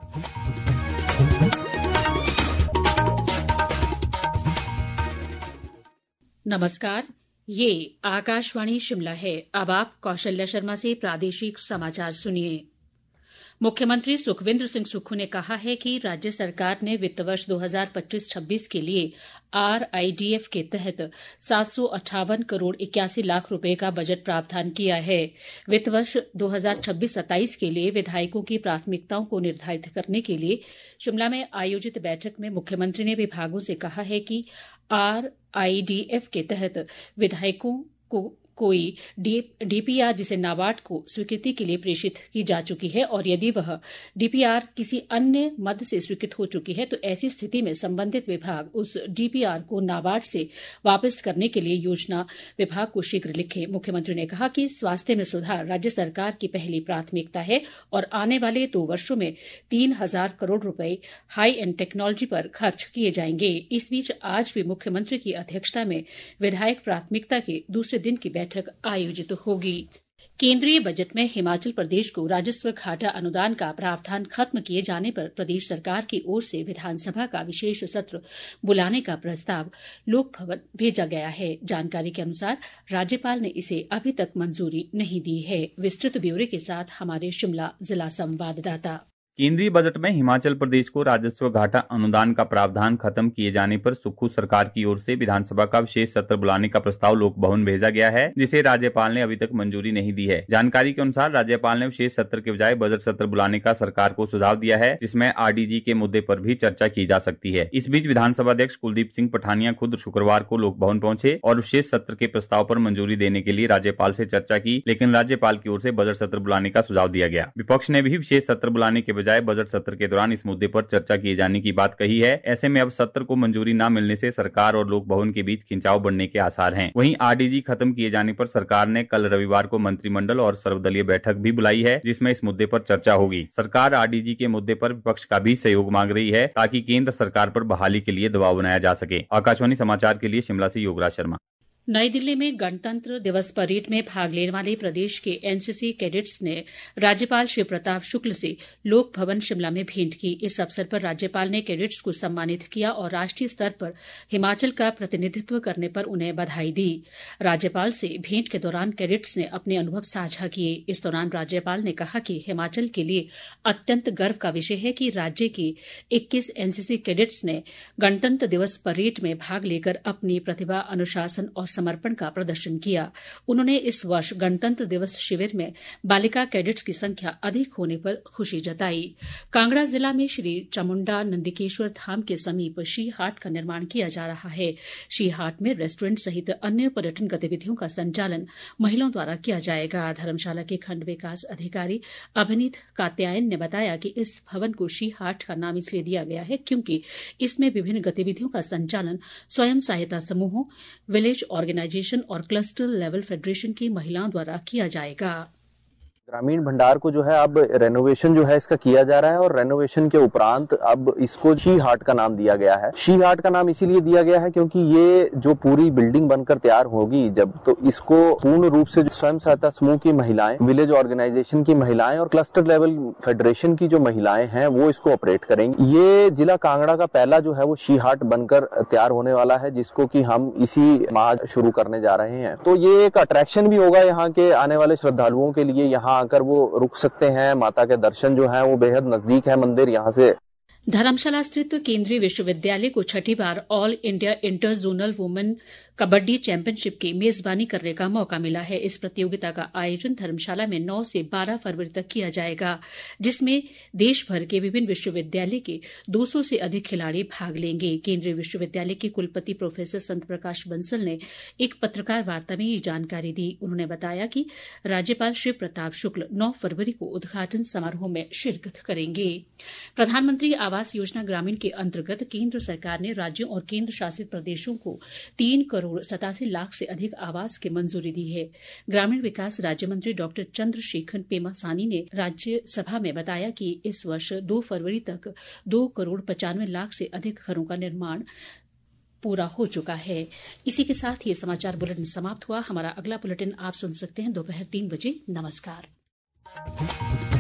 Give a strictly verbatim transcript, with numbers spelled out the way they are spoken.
नमस्कार, ये आकाशवाणी शिमला है। अब आप कौशल्या शर्मा से प्रादेशिक समाचार सुनिए। मुख्यमंत्री सुखविंदर सिंह सुक्खू ने कहा है कि राज्य सरकार ने वित्त वर्ष दो हज़ार पच्चीस छब्बीस के लिए आरआईडीएफ के तहत सात सौ अट्ठावन करोड़ इक्यासी लाख रुपए का बजट प्रावधान किया है। वित्त वर्ष दो हज़ार छब्बीस सत्ताईस के लिए विधायकों की प्राथमिकताओं को निर्धारित करने के लिए शिमला में आयोजित बैठक में मुख्यमंत्री ने विभागों से कहा है कि आरआईडीएफ के तहत विधायकों को कोई डीपीआर जिसे नाबार्ड को स्वीकृति के लिए प्रेषित की जा चुकी है और यदि वह डीपीआर किसी अन्य मद से स्वीकृत हो चुकी है तो ऐसी स्थिति में संबंधित विभाग उस डीपीआर को नाबार्ड से वापस करने के लिए योजना विभाग को शीघ्र लिखे। मुख्यमंत्री ने कहा कि स्वास्थ्य में सुधार राज्य सरकार की पहली प्राथमिकता है और आने वाले दो वर्षों में तीन हजार करोड़ रुपए हाई एंड टेक्नोलॉजी पर खर्च किए जाएंगे। इस बीच आज भी मुख्यमंत्री की अध्यक्षता में विधायक प्राथमिकता के दूसरे दिन की बैठक आयोजित होगी। केंद्रीय बजट में हिमाचल प्रदेश को राजस्व घाटा अनुदान का प्रावधान खत्म किए जाने पर प्रदेश सरकार की ओर से विधानसभा का विशेष सत्र बुलाने का प्रस्ताव लोक भवन भेजा गया है। जानकारी के अनुसार राज्यपाल ने इसे अभी तक मंजूरी नहीं दी है। विस्तृत ब्यौरे के साथ हमारे शिमला जिला संवाददाता। केंद्रीय बजट में हिमाचल प्रदेश को राजस्व घाटा अनुदान का प्रावधान खत्म किए जाने पर सुक्खू सरकार की ओर से विधानसभा का विशेष सत्र बुलाने का प्रस्ताव लोक भवन भेजा गया है, जिसे राज्यपाल ने अभी तक मंजूरी नहीं दी है। जानकारी के अनुसार राज्यपाल ने विशेष सत्र के बजाय बजट सत्र बुलाने का सरकार को सुझाव दिया है, जिसमें आरडीजी के मुद्दे पर भी चर्चा की जा सकती है। इस बीच विधानसभा अध्यक्ष कुलदीप सिंह पठानिया खुद शुक्रवार को लोक भवन पहुंचे और विशेष सत्र के प्रस्ताव पर मंजूरी देने के लिए राज्यपाल से चर्चा की, लेकिन राज्यपाल की ओर से बजट सत्र बुलाने का सुझाव दिया गया। विपक्ष ने भी विशेष सत्र बुलाने के बजाय बजट सत्र के दौरान इस मुद्दे पर चर्चा किए जाने की बात कही है। ऐसे में अब सत्र को मंजूरी न मिलने से सरकार और लोक भवन के बीच खिंचाव बढ़ने के आसार हैं। वहीं आरडीजी खत्म किए जाने पर सरकार ने कल रविवार को मंत्रिमंडल और सर्वदलीय बैठक भी बुलाई है, जिसमें इस मुद्दे पर चर्चा होगी। सरकार आरडीजी के मुद्दे पर विपक्ष का भी सहयोग मांग रही है ताकि केंद्र सरकार पर बहाली के लिए दबाव बनाया जा सके। आकाशवाणी समाचार के लिए शिमला से योगराज शर्मा। नई दिल्ली में गणतंत्र दिवस परेड में भाग लेने वाले प्रदेश के एनसीसी कैडेट्स ने राज्यपाल शिव प्रताप शुक्ल से लोक भवन शिमला में भेंट की। इस अवसर पर राज्यपाल ने कैडेट्स को सम्मानित किया और राष्ट्रीय स्तर पर हिमाचल का प्रतिनिधित्व करने पर उन्हें बधाई दी। राज्यपाल से भेंट के दौरान कैडेट्स ने अपने अनुभव साझा किए। इस दौरान राज्यपाल ने कहा कि हिमाचल के लिए अत्यंत गर्व का विषय है कि राज्य के इक्कीस एनसीसी कैडेट्स ने गणतंत्र दिवस परेड में भाग लेकर अपनी प्रतिभा, अनुशासन और समर्पण का प्रदर्शन किया। उन्होंने इस वर्ष गणतंत्र दिवस शिविर में बालिका कैडेट्स की संख्या अधिक होने पर खुशी जताई। कांगड़ा जिला में श्री चामुंडा नंदिकेश्वर धाम के समीप शी हाट का निर्माण किया जा रहा है। शी हाट में रेस्टोरेंट सहित अन्य पर्यटन गतिविधियों का संचालन महिलाओं द्वारा किया जाएगा। धर्मशाला के खंड विकास अधिकारी अभिनीत कात्यायन ने बताया कि इस भवन को शी हाट का नाम इसलिए दिया गया है क्योंकि इसमें विभिन्न गतिविधियों का संचालन स्वयं सहायता समूहों, विलेज ऑर्गेनाइजेशन और क्लस्टर लेवल फेडरेशन की महिलाओं द्वारा किया जाएगा। ग्रामीण भंडार को जो है अब रेनोवेशन जो है इसका किया जा रहा है और रेनोवेशन के उपरांत अब इसको शी हाट का नाम दिया गया है। शी हाट का नाम इसीलिए दिया गया है क्योंकि ये जो पूरी बिल्डिंग बनकर तैयार होगी जब, तो इसको पूर्ण रूप से स्वयं सहायता समूह की महिलाएं, विलेज ऑर्गेनाइजेशन की महिलाएं और क्लस्टर लेवल फेडरेशन की जो महिलाएं हैं वो इसको ऑपरेट करेंगी। ये जिला कांगड़ा का पहला जो है वो शी हाट बनकर तैयार होने वाला है, जिसको की हम इसी माह शुरू करने जा रहे हैं। तो ये एक अट्रैक्शन भी होगा यहाँ के आने वाले श्रद्धालुओं के लिए। यहाँ आकर वो रुक सकते हैं। माता के दर्शन जो है वो बेहद नजदीक है मंदिर यहाँ से। धर्मशाला स्थित केंद्रीय विश्वविद्यालय को छठी बार all India inter zonal women kabaddi championship की मेजबानी करने का मौका मिला है। इस प्रतियोगिता का आयोजन धर्मशाला में नौ से बारह फरवरी तक किया जाएगा, जिसमें देश भर के विभिन्न विश्वविद्यालय के दो सौ से अधिक खिलाड़ी भाग लेंगे। केंद्रीय विश्वविद्यालय के कुलपति प्रोफेसर संत प्रकाश बंसल ने एक पत्रकार वार्ता में ये जानकारी दी। उन्होंने बताया कि राज्यपाल शिव प्रताप शुक्ल नौ फरवरी को उद्घाटन समारोह में शिरकत करेंगे। प्रधानमंत्री आवास योजना ग्रामीण के अंतर्गत केंद्र सरकार ने राज्यों और केंद्र शासित प्रदेशों को तीन करोड़ सतासी लाख से अधिक आवास की मंजूरी दी है। ग्रामीण विकास राज्य मंत्री डॉक्टर चंद्रशेखर पेमासानी ने राज्यसभा में बताया कि इस वर्ष दो फरवरी तक दो करोड़ पचानवे लाख से अधिक घरों का निर्माण पूरा हो चुका है। इसी के साथ ये समाचार बुलेटिन समाप्त हुआ। हमारा अगला बुलेटिन आप सुन सकते हैं दोपहर तीन बजे। नमस्कार।